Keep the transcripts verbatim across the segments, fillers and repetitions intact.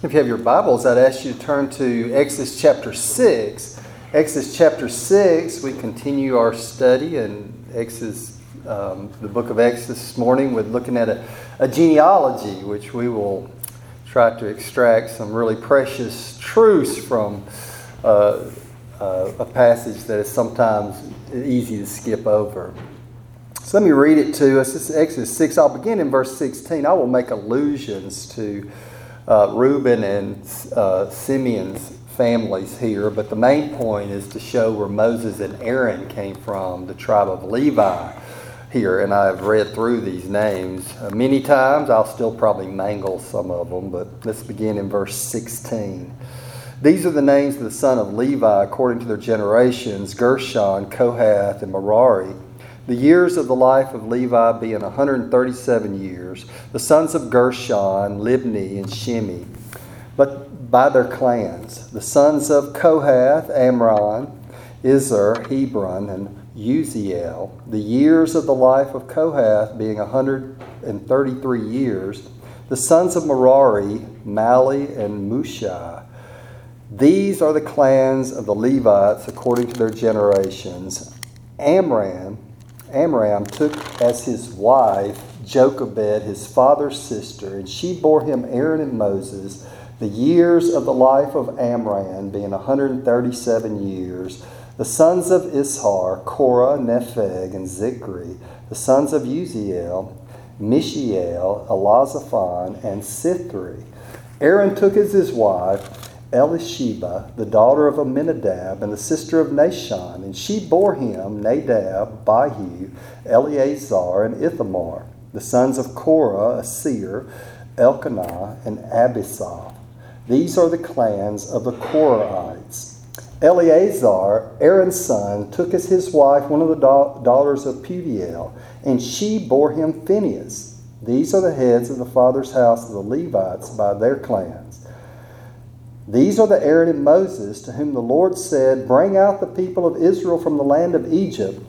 If you have your Bibles, I'd ask you to turn to Exodus chapter six. Exodus chapter six, we continue our study in Exodus, um, the book of Exodus this morning with looking at a, a genealogy, which we will try to extract some really precious truths from uh, uh, a passage that is sometimes easy to skip over. So let me read it to us. This is Exodus six. I'll begin in verse sixteen. I will make allusions to uh, Reuben and uh, Simeon's families here, but the main point is to show where Moses and Aaron came from, the tribe of Levi here. And I've read through these names uh, many times. I'll still probably mangle some of them, but let's begin in verse sixteen. These are the names of the son of Levi according to their generations: Gershon, Kohath, and Merari. The years of the life of Levi being one hundred thirty-seven years. The sons of Gershon, Libni, and Shimi, but by their clans. The sons of Kohath, Amram, Izhar, Hebron, and Uziel. The years of the life of Kohath being one hundred thirty-three years. The sons of Merari, Mali, and Mushai. These are the clans of the Levites according to their generations. Amram, Amram took as his wife Jochebed, his father's sister, and she bore him Aaron and Moses. The years of the life of Amram being one hundred thirty-seven years. The sons of Ishar, Korah, Nepheg, and Zikri. The sons of Uziel, Mishael, Elazaphan, and Sithri. Aaron took as his wife Elisheba, the daughter of Aminadab, and the sister of Nashon, and she bore him Nadab, Abihu, Eleazar, and Ithamar. The sons of Korah, Asir, Elkanah, and Abisaph. These are the clans of the Korahites. Eleazar, Aaron's son, took as his wife one of the da- daughters of Putiel, and she bore him Phinehas. These are the heads of the father's house of the Levites by their clans. These are the Aaron and Moses to whom the Lord said, "Bring out the people of Israel from the land of Egypt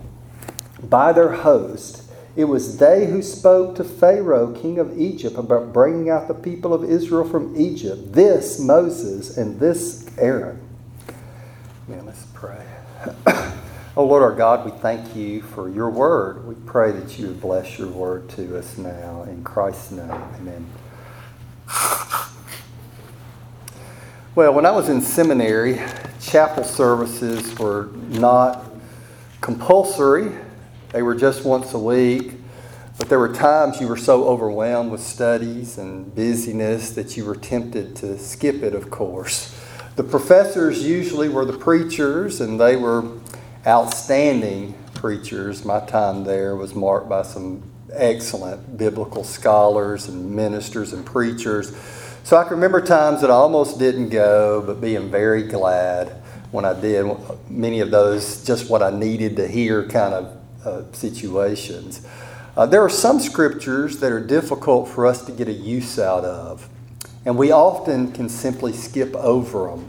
by their host." It was they who spoke to Pharaoh, king of Egypt, about bringing out the people of Israel from Egypt. This Moses and this Aaron. Man, let's pray. Oh Lord our God, we thank you for your word. We pray that you would bless your word to us now. In Christ's name, amen. Well, when I was in seminary, chapel services were not compulsory. They were just once a week. But there were times you were so overwhelmed with studies and busyness that you were tempted to skip it, of course. The professors usually were the preachers, and they were outstanding preachers. My time there was marked by some excellent biblical scholars and ministers and preachers. So I can remember times that I almost didn't go, but being very glad when I did. Many of those, just what I needed to hear kind of uh, situations. Uh, there are some scriptures that are difficult for us to get a use out of, and we often can simply skip over them.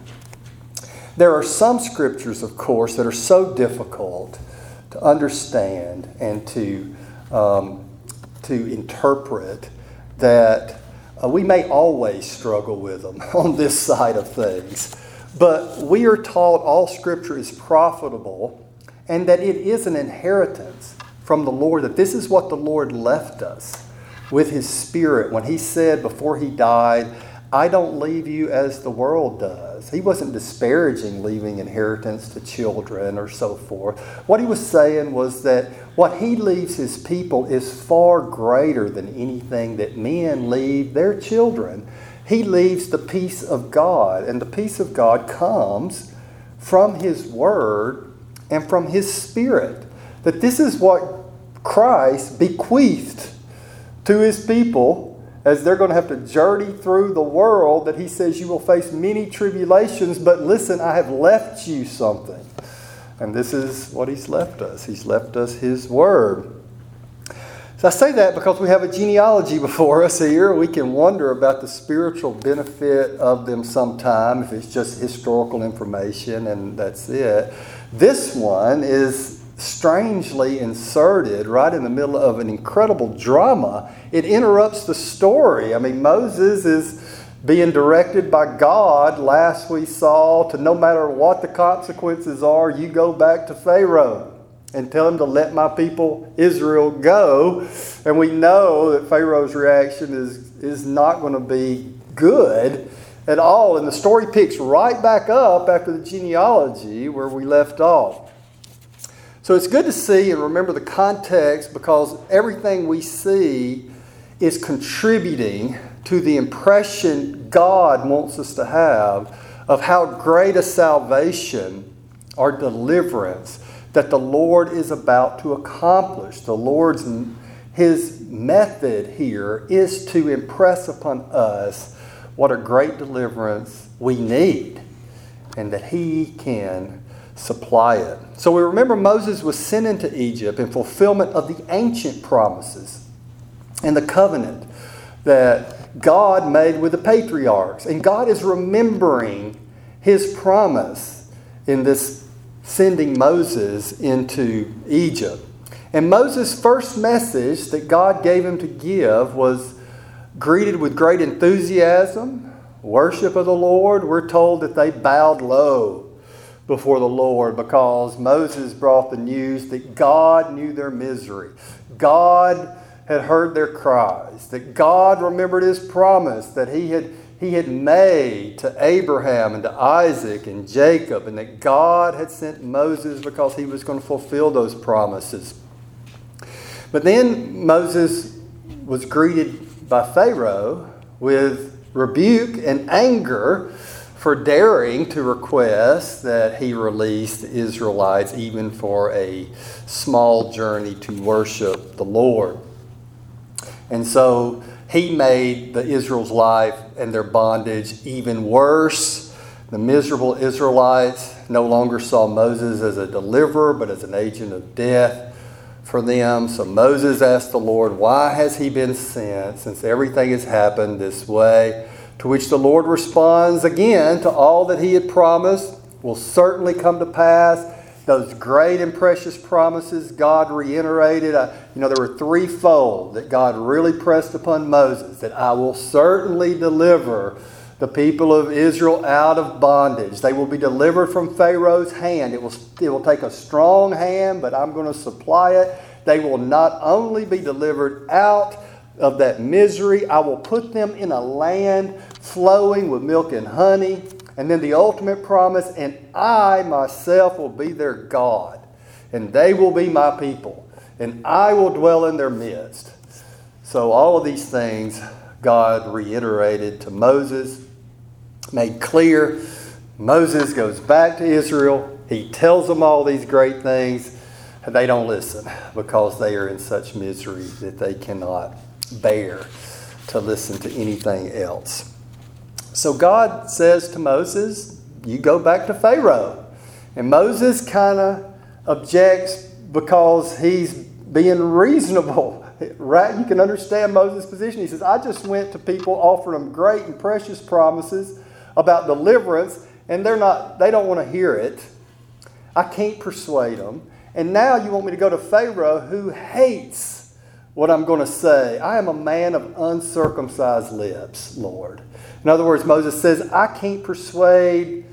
There are some scriptures, of course, that are so difficult to understand and to um, to interpret that Uh, we may always struggle with them on this side of things. But we are taught all Scripture is profitable and that it is an inheritance from the Lord, that this is what the Lord left us with His Spirit when He said before He died, "I don't leave you as the world does." He wasn't disparaging leaving inheritance to children or so forth. What He was saying was that what He leaves His people is far greater than anything that men leave their children. He leaves the peace of God, and the peace of God comes from His Word and from His Spirit. That this is what Christ bequeathed to His people as they're going to have to journey through the world, that He says you will face many tribulations, but listen, I have left you something. And this is what He's left us. He's left us His Word. So I say that because we have a genealogy before us here. We can wonder about the spiritual benefit of them sometime, if it's just historical information and that's it. This one is strangely inserted right in the middle of an incredible drama. It interrupts the story. I mean, Moses is being directed by God, last we saw, to no matter what the consequences are, you go back to Pharaoh and tell him to let my people Israel go. And we know that Pharaoh's reaction is, is not going to be good at all. And the story picks right back up after the genealogy where we left off. So it's good to see and remember the context, because everything we see is contributing to the impression God wants us to have of how great a salvation or deliverance that the Lord is about to accomplish. The Lord's, His method here is to impress upon us what a great deliverance we need, and that He can supply it. So we remember Moses was sent into Egypt in fulfillment of the ancient promises and the covenant that God made with the patriarchs. And God is remembering His promise in this sending Moses into Egypt. And Moses' first message that God gave him to give was greeted with great enthusiasm, worship of the Lord. We're told that they bowed low before the Lord because Moses brought the news that God knew their misery. God had heard their cries, that God remembered His promise that He had, he had made to Abraham and to Isaac and Jacob, and that God had sent Moses because He was going to fulfill those promises. But then Moses was greeted by Pharaoh with rebuke and anger for daring to request that he release the Israelites even for a small journey to worship the Lord. And so he made the Israel's life and their bondage even worse. The miserable Israelites no longer saw Moses as a deliverer, but as an agent of death for them. So Moses asked the Lord, why has He been sent since everything has happened this way? To which the Lord responds again to all that He had promised will certainly come to pass. Those great and precious promises God reiterated. Uh, you know, there were threefold that God really pressed upon Moses, that I will certainly deliver the people of Israel out of bondage. They will be delivered from Pharaoh's hand. It will, it will take a strong hand, but I'm going to supply it. They will not only be delivered out of that misery, I will put them in a land flowing with milk and honey. And then the ultimate promise, and I myself will be their God, and they will be my people, and I will dwell in their midst. So all of these things God reiterated to Moses, made clear. Moses goes back to Israel. He tells them all these great things, and they don't listen because they are in such misery that they cannot bear to listen to anything else. So God says to Moses, you go back to Pharaoh. And Moses kind of objects because he's being reasonable. Right? You can understand Moses' position. He says, I just went to people, offered them great and precious promises about deliverance, and they're not, they don't want to hear it. I can't persuade them. And now you want me to go to Pharaoh, who hates what I'm going to say. I am a man of uncircumcised lips, Lord. In other words, Moses says, I can't persuade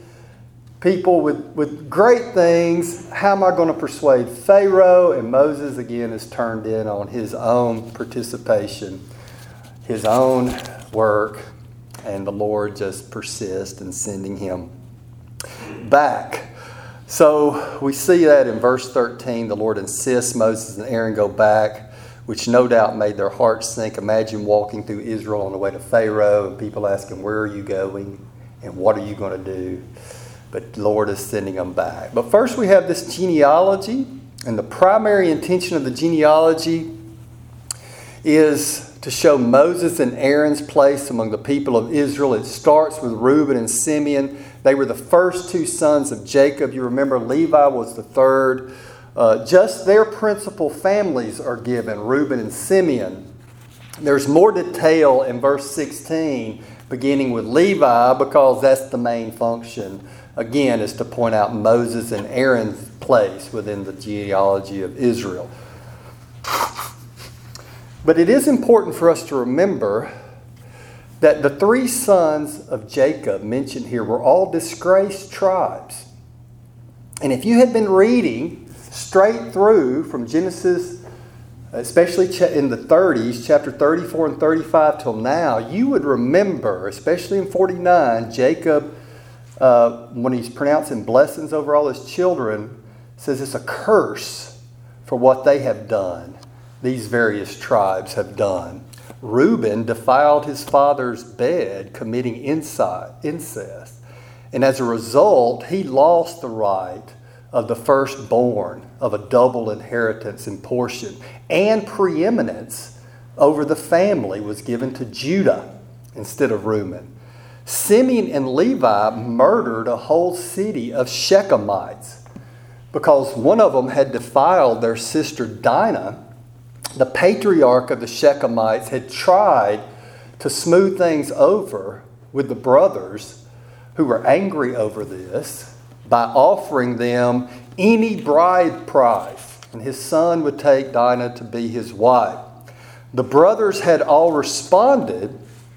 people with, with great things. How am I going to persuade Pharaoh? And Moses, again, is turned in on his own participation, his own work, and the Lord just persists in sending him back. So we see that in verse thirteen, the Lord insists Moses and Aaron go back, which no doubt made their hearts sink. Imagine walking through Israel on the way to Pharaoh and people asking, where are you going? And what are you going to do? But the Lord is sending them back. But first we have this genealogy. And the primary intention of the genealogy is to show Moses and Aaron's place among the people of Israel. It starts with Reuben and Simeon. They were the first two sons of Jacob. You remember Levi was the third. Uh, just their principal families are given, Reuben and Simeon. There's more detail in verse sixteen, beginning with Levi, because that's the main function, again, is to point out Moses and Aaron's place within the genealogy of Israel. But it is important for us to remember that the three sons of Jacob mentioned here were all disgraced tribes. And if you had been reading straight through from Genesis, especially in the thirties, chapter thirty-four and thirty-five till now, you would remember, especially in forty-nine, Jacob, uh, when he's pronouncing blessings over all his children, says it's a curse for what they have done, these various tribes have done. Reuben defiled his father's bed, committing incest. And as a result, he lost the right of the firstborn of a double inheritance and portion. And preeminence over the family was given to Judah instead of Reuben. Simeon and Levi murdered a whole city of Shechemites because one of them had defiled their sister Dinah. The patriarch of the Shechemites had tried to smooth things over with the brothers who were angry over this by offering them any bride price, and his son would take Dinah to be his wife. The brothers had all responded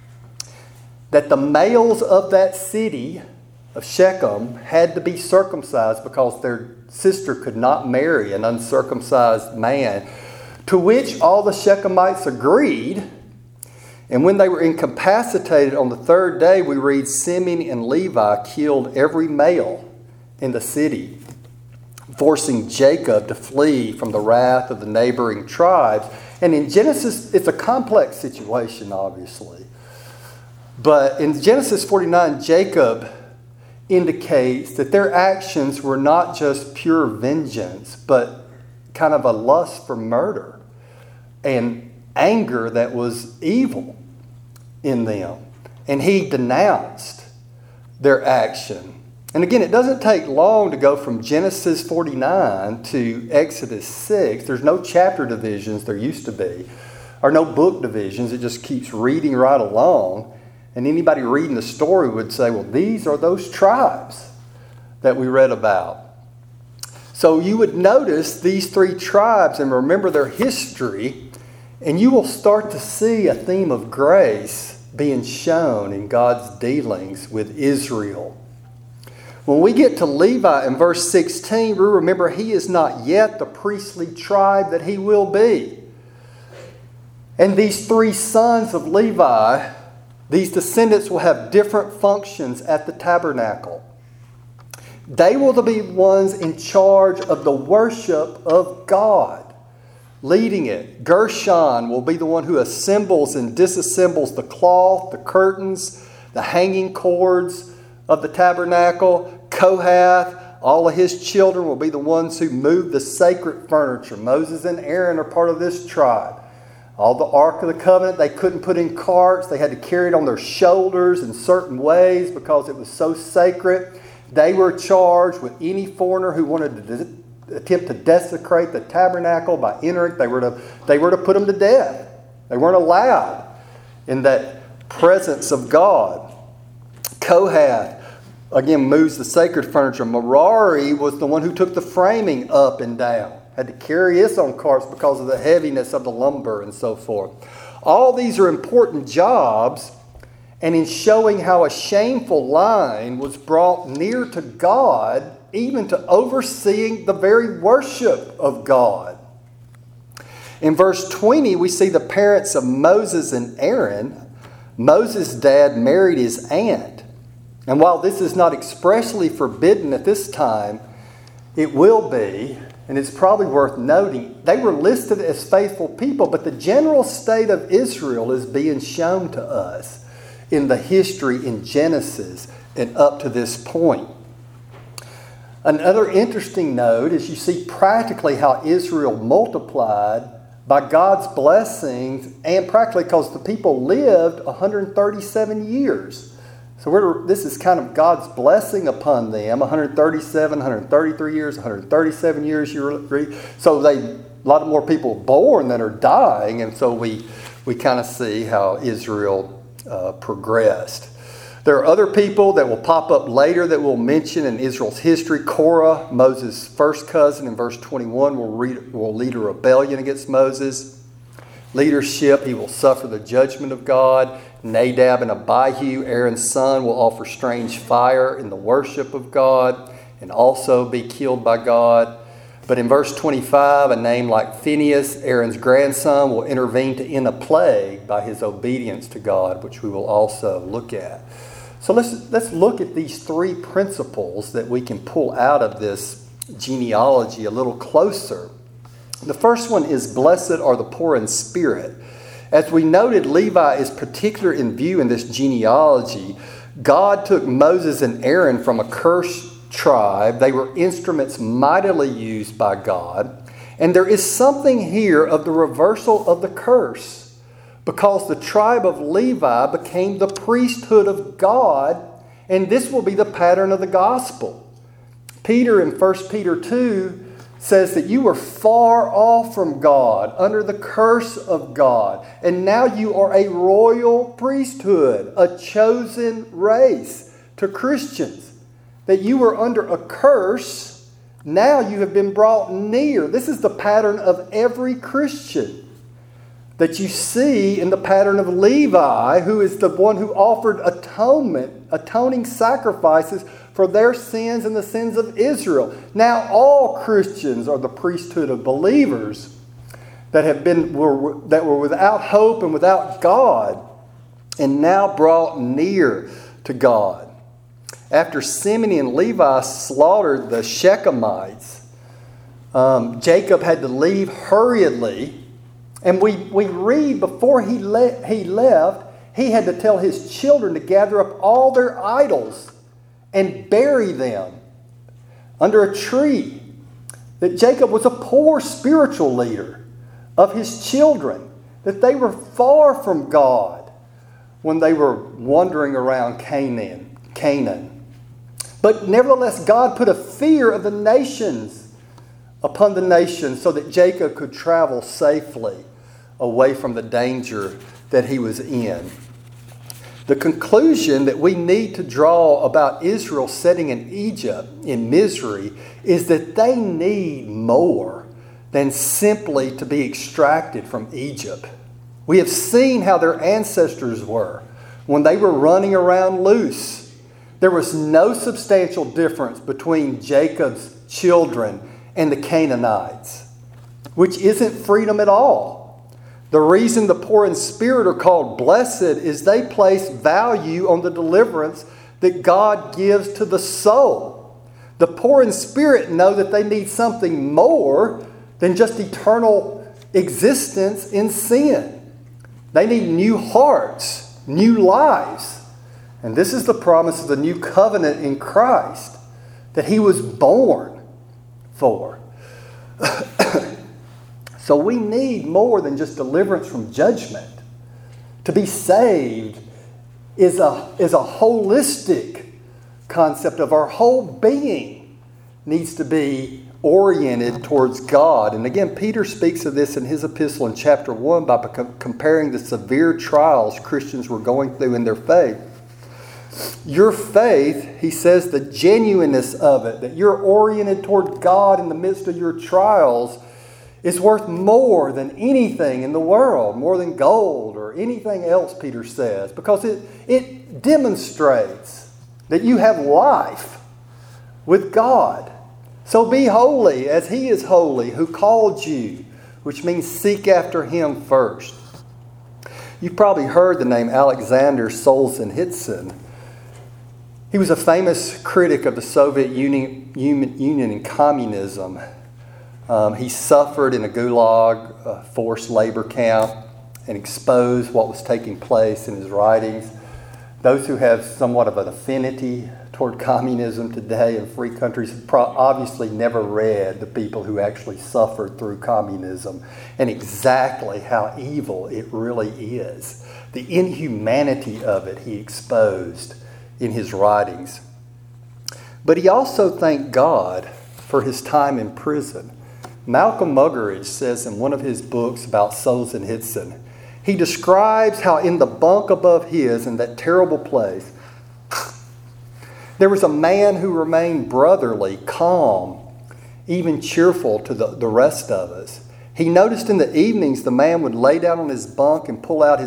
that the males of that city of Shechem had to be circumcised because their sister could not marry an uncircumcised man. To which all the Shechemites agreed. And when they were incapacitated on the third day, we read Simeon and Levi killed every male in the city, forcing Jacob to flee from the wrath of the neighboring tribes. And in Genesis, it's a complex situation, obviously. But in Genesis forty-nine, Jacob indicates that their actions were not just pure vengeance, but kind of a lust for murder and anger that was evil in them. And he denounced their action. And again, it doesn't take long to go from Genesis forty-nine to Exodus six. There's no chapter divisions, there used to be, or no book divisions. It just keeps reading right along. And anybody reading the story would say, well, these are those tribes that we read about. So you would notice these three tribes and remember their history, and you will start to see a theme of grace being shown in God's dealings with Israel. When we get to Levi in verse sixteen, we remember he is not yet the priestly tribe that he will be. And these three sons of Levi, these descendants will have different functions at the tabernacle. They will be ones in charge of the worship of God, leading it. Gershon will be the one who assembles and disassembles the cloth, the curtains, the hanging cords of the tabernacle. Kohath, all of his children, will be the ones who move the sacred furniture. Moses and Aaron are part of this tribe. All the Ark of the Covenant, they couldn't put in carts. They had to carry it on their shoulders in certain ways because it was so sacred. They were charged with any foreigner who wanted to de- attempt to desecrate the tabernacle by entering. They were to, they were to put them to death. They weren't allowed in that presence of God. Kohath, again, moves the sacred furniture. Merari was the one who took the framing up and down. Had to carry this on carts because of the heaviness of the lumber and so forth. All these are important jobs. And in showing how a shameful line was brought near to God, even to overseeing the very worship of God. In verse twenty, we see the parents of Moses and Aaron. Moses' dad married his aunt. And while this is not expressly forbidden at this time, it will be, and it's probably worth noting, they were listed as faithful people, but the general state of Israel is being shown to us in the history in Genesis and up to this point. Another interesting note is you see practically how Israel multiplied by God's blessings, and practically because the people lived one hundred thirty-seven years. So we're, this is kind of God's blessing upon them, one hundred thirty-seven, one hundred thirty-three years, one hundred thirty-seven years. You read. So they, a lot more people born than are dying, and so we, we kind of see how Israel Uh, progressed. There are other people that will pop up later that we'll mention in Israel's history. Korah, Moses' first cousin, in verse twenty-one, will, read, will lead a rebellion against Moses. Leadership, he will suffer the judgment of God. Nadab and Abihu, Aaron's son, will offer strange fire in the worship of God and also be killed by God. But in verse twenty-five, a name like Phinehas, Aaron's grandson, will intervene to end a plague by his obedience to God, which we will also look at. So let's, let's look at these three principles that we can pull out of this genealogy a little closer. The first one is, blessed are the poor in spirit. As we noted, Levi is particular in view in this genealogy. God took Moses and Aaron from a cursed tribe. They were instruments mightily used by God. And there is something here of the reversal of the curse, because the tribe of Levi became the priesthood of God, and this will be the pattern of the gospel. Peter in First Peter two says that you were far off from God, under the curse of God, and now you are a royal priesthood, a chosen race. To Christians, that you were under a curse, now you have been brought near. This is the pattern of every Christian that you see in the pattern of Levi, who is the one who offered atonement, atoning sacrifices for their sins and the sins of Israel. Now all Christians are the priesthood of believers that have been were, that were without hope and without God, and now brought near to God. After Simeon and Levi slaughtered the Shechemites, um, Jacob had to leave hurriedly. And we, we read before he, le- he left, he had to tell his children to gather up all their idols and bury them under a tree. That Jacob was a poor spiritual leader of his children, that they were far from God when they were wandering around Canaan. Canaan. But nevertheless, God put a fear of the nations upon the nations so that Jacob could travel safely away from the danger that he was in. The conclusion that we need to draw about Israel sitting in Egypt in misery is that they need more than simply to be extracted from Egypt. We have seen how their ancestors were when they were running around loose. There was no substantial difference between Jacob's children and the Canaanites, which isn't freedom at all. The reason the poor in spirit are called blessed is they place value on the deliverance that God gives to the soul. The poor in spirit know that they need something more than just eternal existence in sin. They need new hearts, new lives. And this is the promise of the new covenant in Christ that he was born for. So we need more than just deliverance from judgment. To be saved is a, is a holistic concept of our whole being needs to be oriented towards God. And again, Peter speaks of this in his epistle in chapter one by comparing the severe trials Christians were going through in their faith. Your faith, he says, the genuineness of it, that you're oriented toward God in the midst of your trials, is worth more than anything in the world, more than gold or anything else, Peter says, because it, it demonstrates that you have life with God. So be holy as he is holy who called you, which means seek after him first. You've probably heard the name Alexander Solzhenitsyn. He was a famous critic of the Soviet Union, Union and communism. Um, he suffered in a gulag, a forced labor camp, and exposed what was taking place in his writings. Those who have somewhat of an affinity toward communism today in free countries have pro- obviously never read the people who actually suffered through communism and exactly how evil it really is. The inhumanity of it he exposed in his writings. But he also thanked God for his time in prison. Malcolm Muggeridge says in one of his books about Solzhenitsyn, he describes how in the bunk above his, in that terrible place, there was a man who remained brotherly, calm, even cheerful to the, the rest of us. He noticed in the evenings the man would lay down on his bunk and pull out his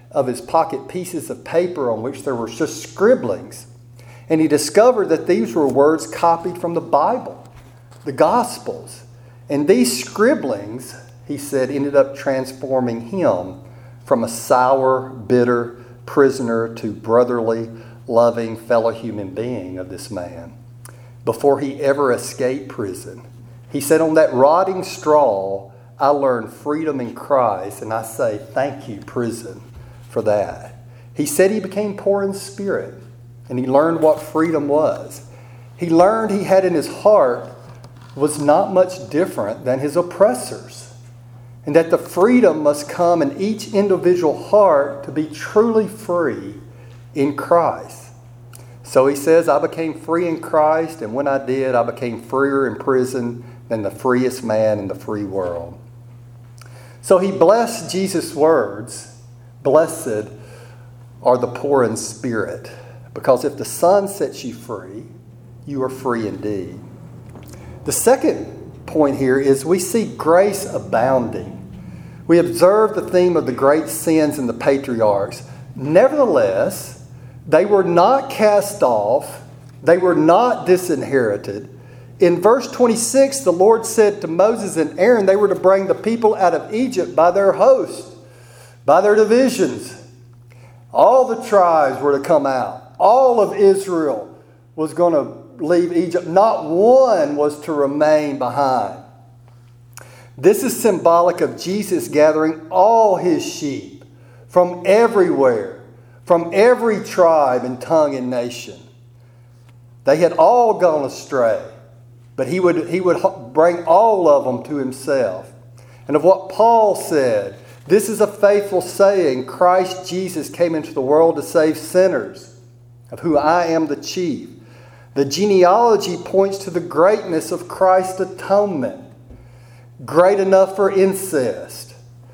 of his pocket pieces of paper on which there were just scribblings. And he discovered that these were words copied from the Bible, the Gospels. And these scribblings, he said, ended up transforming him from a sour, bitter prisoner to brotherly, loving fellow human being of this man before he ever escaped prison. He said, on that rotting straw, I learned freedom in Christ, and I say, thank you, prison, for that. He said he became poor in spirit, and he learned what freedom was. He learned he had in his heart was not much different than his oppressors, and that the freedom must come in each individual heart to be truly free in Christ. So he says, I became free in Christ, and when I did, I became freer in prison than the freest man in the free world. So he blessed Jesus' words, blessed are the poor in spirit, because if the Son sets you free, you are free indeed. The second point here is we see grace abounding. We observe the theme of the great sins in the patriarchs. Nevertheless, they were not cast off. They were not disinherited. In verse twenty-six, the Lord said to Moses and Aaron they were to bring the people out of Egypt by their host, by their divisions. All the tribes were to come out. All of Israel was going to leave Egypt. Not one was to remain behind. This is symbolic of Jesus gathering all his sheep from everywhere, from every tribe and tongue and nation. They had all gone astray, but he would, he would bring all of them to himself. And of what Paul said, this is a faithful saying, Christ Jesus came into the world to save sinners, of whom I am the chief. The genealogy points to the greatness of Christ's atonement. Great enough for incest,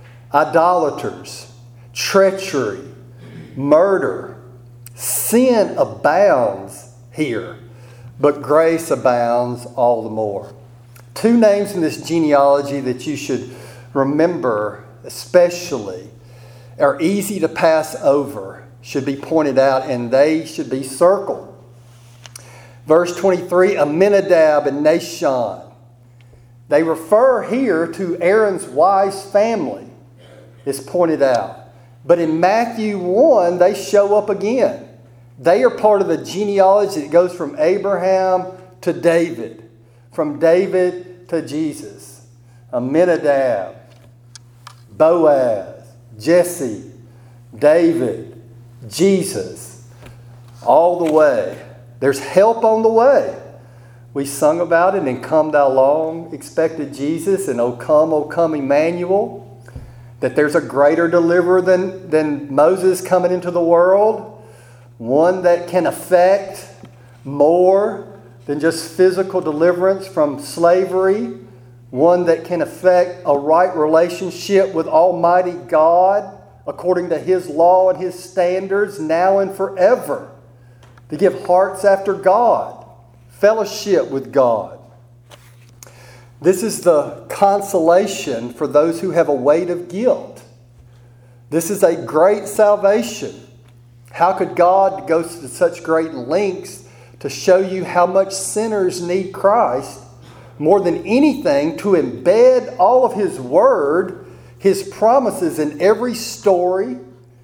idolaters, treachery, murder. Sin abounds here, but grace abounds all the more. Two names in this genealogy that you should remember especially are easy to pass over, should be pointed out, and they should be circled. Verse twenty-three, Amminadab and Nahshon. They refer here to Aaron's wife's family, is pointed out. But in Matthew one, they show up again. They are part of the genealogy that goes from Abraham to David, from David to Jesus. Amminadab, Boaz, Jesse, David, Jesus, all the way. There's help on the way. We sung about it in Come Thou Long Expected Jesus and O Come, O Come Emmanuel. That there's a greater deliverer than, than Moses coming into the world. One that can affect more than just physical deliverance from slavery. One that can affect a right relationship with Almighty God according to His law and His standards now and forever. To give hearts after God. Fellowship with God. This is the consolation for those who have a weight of guilt. This is a great salvation. How could God go to such great lengths to show you how much sinners need Christ more than anything to embed all of His Word, His promises in every story,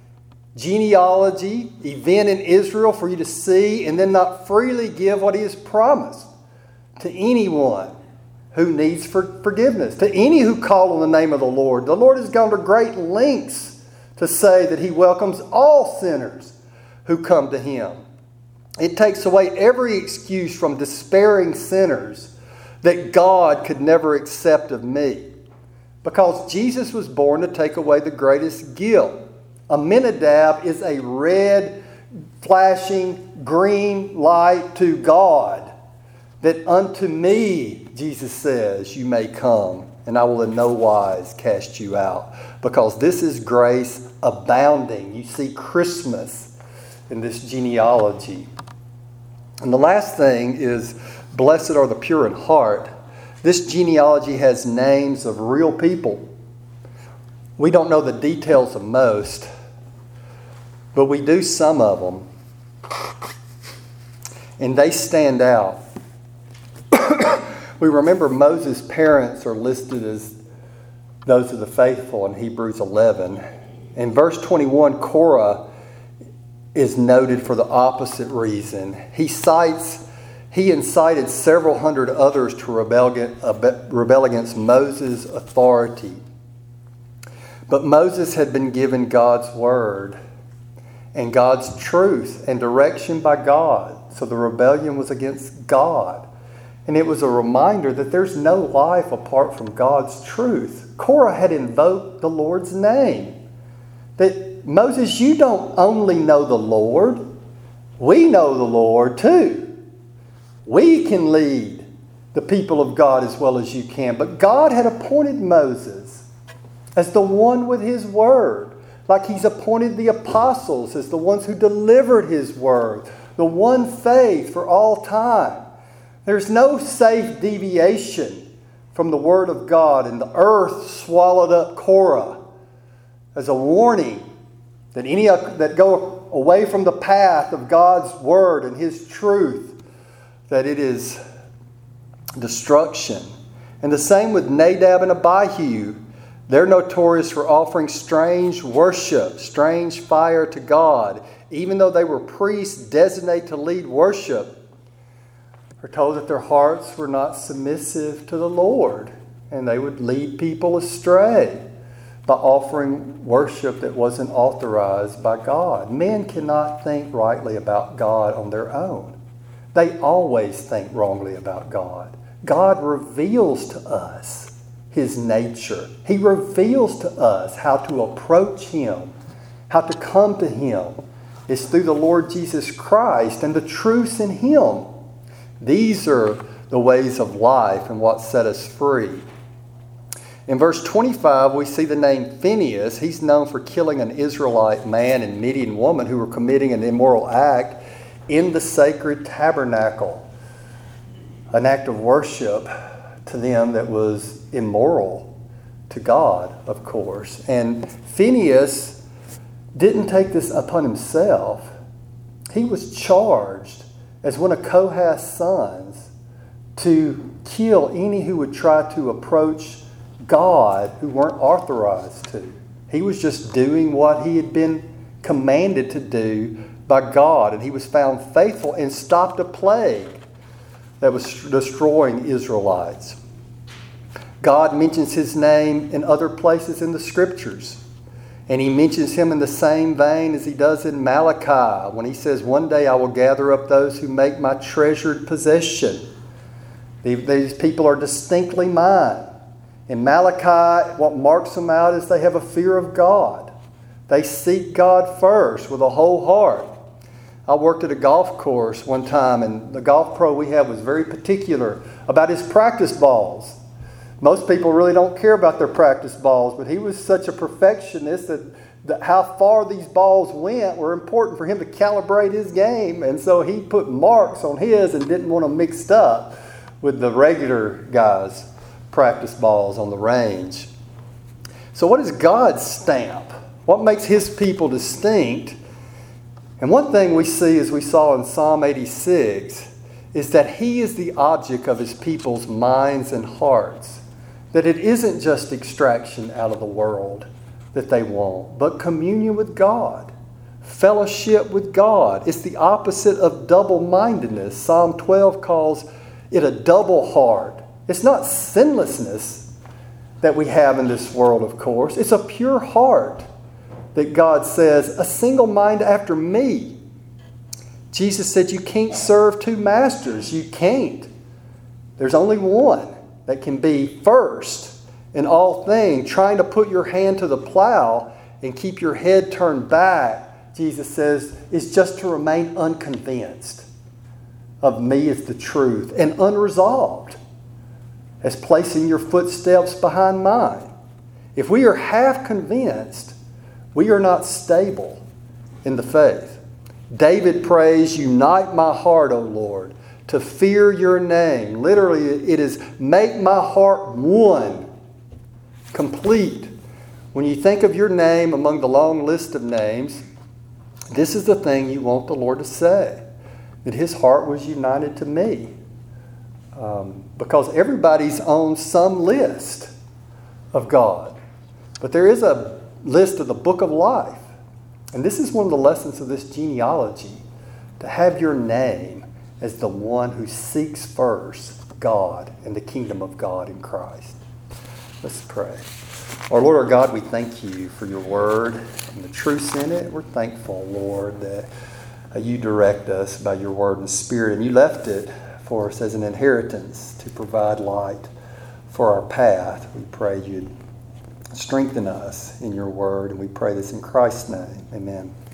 genealogy, event in Israel for you to see, and then not freely give what He has promised to anyone who needs for forgiveness, to any who call on the name of the Lord. The Lord has gone to great lengths to say that He welcomes all sinners who come to Him. It takes away every excuse from despairing sinners that God could never accept of me, because Jesus was born to take away the greatest guilt. Amminadab is a red, flashing, green light to God, that unto me, Jesus says, you may come, and I will in no wise cast you out. Because this is grace abounding. You see Christmas in this genealogy. And the last thing is, blessed are the pure in heart. This genealogy has names of real people. We don't know the details of most, but we do some of them. And they stand out. We remember Moses' parents are listed as those of the faithful in Hebrews eleven. In verse twenty-one, Korah is noted for the opposite reason. He cites, he incited several hundred others to rebel against, rebel against Moses' authority. But Moses had been given God's word and God's truth and direction by God. So the rebellion was against God. And it was a reminder that there's no life apart from God's truth. Korah had invoked the Lord's name. That Moses, you don't only know the Lord, we know the Lord too. We can lead the people of God as well as you can. But God had appointed Moses as the one with his word. Like he's appointed the apostles as the ones who delivered his word. The one faith for all time. There's no safe deviation from the word of God. And the earth swallowed up Korah as a warning that any that go away from the path of God's word and his truth, that it is destruction. And the same with Nadab and Abihu. They're notorious for offering strange worship, strange fire to God. Even though they were priests designated to lead worship, we're told that their hearts were not submissive to the Lord. And they would lead people astray by offering worship that wasn't authorized by God. Men cannot think rightly about God on their own. They always think wrongly about God. God reveals to us his nature. He reveals to us how to approach him, how to come to him. It's through the Lord Jesus Christ and the truths in him. These are the ways of life and what set us free. In verse twenty-five, we see the name Phinehas. He's known for killing an Israelite man and Midian woman who were committing an immoral act in the sacred tabernacle. An act of worship to them that was immoral to God, of course. And Phinehas didn't take this upon himself. He was charged as one of Kohath's sons to kill any who would try to approach God who weren't authorized to. He was just doing what he had been commanded to do by God. And he was found faithful and stopped a plague that was destroying Israelites. God mentions his name in other places in the scriptures. And he mentions him in the same vein as he does in Malachi when he says, one day I will gather up those who make my treasured possession. These people are distinctly mine. In Malachi, what marks them out is they have a fear of God. They seek God first with a whole heart. I worked at a golf course one time, and the golf pro we had was very particular about his practice balls. Most people really don't care about their practice balls, but he was such a perfectionist that, that how far these balls went were important for him to calibrate his game. And so he put marks on his and didn't want them mixed up with the regular guys' practice balls on the range. So what is God's stamp? What makes his people distinct? And one thing we see, as we saw in Psalm eighty-six, is that he is the object of his people's minds and hearts. That it isn't just extraction out of the world that they want, but communion with God, fellowship with God. It's the opposite of double-mindedness. Psalm twelve calls it a double heart. It's not sinlessness that we have in this world, of course. It's a pure heart that God says, a single mind after me. Jesus said you can't serve two masters. You can't. There's only one that can be first in all things, trying to put your hand to the plow and keep your head turned back, Jesus says, is just to remain unconvinced of me as the truth and unresolved as placing your footsteps behind mine. If we are half convinced, we are not stable in the faith. David prays, unite my heart, O Lord, to fear your name. Literally, it is make my heart one, complete. When you think of your name among the long list of names, This is the thing you want the Lord to say, that his heart was united to me. Um, because everybody's on some list of God. But there is a list of the book of life. And this is one of the lessons of this genealogy, to have your name as the one who seeks first God and the kingdom of God in Christ. Let's pray. Our Lord, our God, we thank you for your word and the truths in it. We're thankful, Lord, that you direct us by your word and spirit, and you left it for us as an inheritance to provide light for our path. We pray you'd strengthen us in your word, and we pray this in Christ's name. Amen.